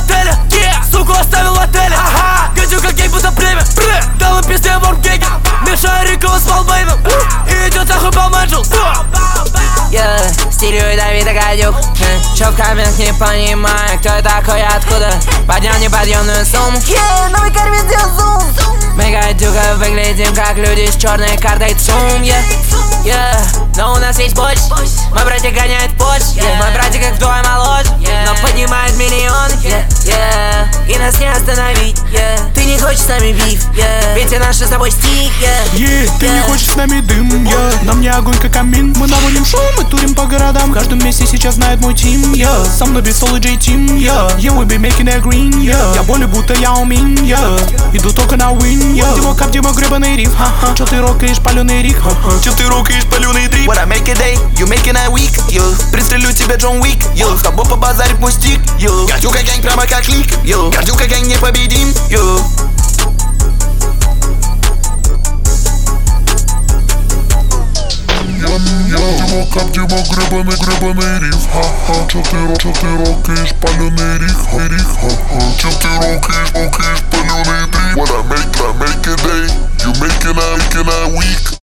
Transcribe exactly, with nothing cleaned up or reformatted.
отеле, yeah. Суку оставил в отеле, ага. Гадю как гей, будто племя. Дал им пизде в Оргеге. Мешаю Рикова с Малбейном. И идет нахуй Балманджел. Yeah, стереоидовитый гадюк. Чё в камерах не понимаю, кто я такой, откуда. Поднял неподъемную сумму. Yeah, новый карвин сделал зум. Мы гадюка выглядим как люди с черной картой ЦУМ. Yeah, yeah. Но у нас есть больше. Мой братик гоняет Порш, yeah. Мой братик как вдвое моложе, yeah. Но поднимает миллион, yeah, yeah. И нас не остановить, yeah. Ты не хочешь с нами биф, yeah. Ведь это наш с тобой стих, yeah. Yeah, ты Yeah. не хочешь с нами дым, yeah. Нам не огонь как камин. Мы наводим шум, мы турим по городам. В каждом месте сейчас знает мой тим, yeah. Со мной без Соло Джей Тим, yeah. Yeah, we be making it green, yeah. Я более будто Яо Мин, yeah. Иду только на win, yeah. Дима кап, Дима гребаный риф, ха-ха. Чё ты рокаешь, палёный рик, ха-ха. Чё ты рокаешь, палёный дрип. What I make a day, you making a week, yo. Пристрелю тебя, Джон Уик, yo. С тобой побазарит мой стик, yo. Гадюка гэнг прямо как лик, yo. Гадюка гэнг непобедим, yo. Дима кап, Дима гребаный, гребаный риф, ха-ха. Чё ты, ро, чё ты рокаешь, палёный рик, ха, рик, ха-ха. Чё ты рокаешь, рокаешь, палёный дрип. What I make, I make a day, you making a, making a week.